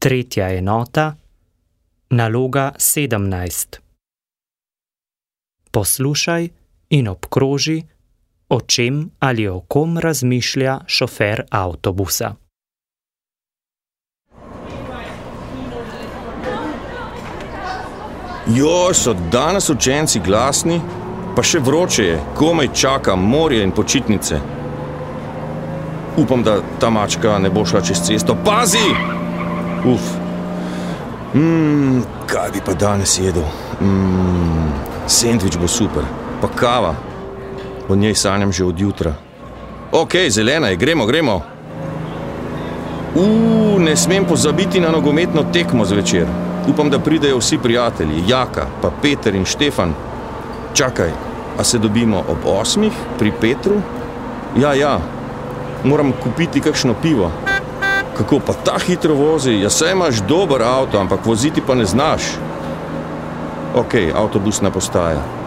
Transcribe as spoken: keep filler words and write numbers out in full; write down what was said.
Tretja enota, naloga sedemnajst. Poslušaj in obkroži, o čem ali o kom razmišlja šofer avtobusa. Joj, so danes učenci glasni, pa še vroče je, komaj čakam morje in počitnice. Upam, da ta mačka ne bo šla čez cesto. Pazi! Uf. Mmm, kaj bi pa danes jedel? Mmm, sendvič bo super, pa kava. O njej sanjam že od jutra. Ok, zelena je, gremo, gremo. Uuu, ne smem pozabiti na nogometno tekmo zvečer. Upam, da pridejo vsi prijatelji, Jaka, pa Peter in Štefan. Čakaj, a se dobimo ob osmih pri Petru? Ja, ja, moram kupiti kakšno pivo. Kako pa ta hitro vozi? Ja, saj imaš dober avto, ampak voziti pa ne znaš. Ok, avtobusna postaja.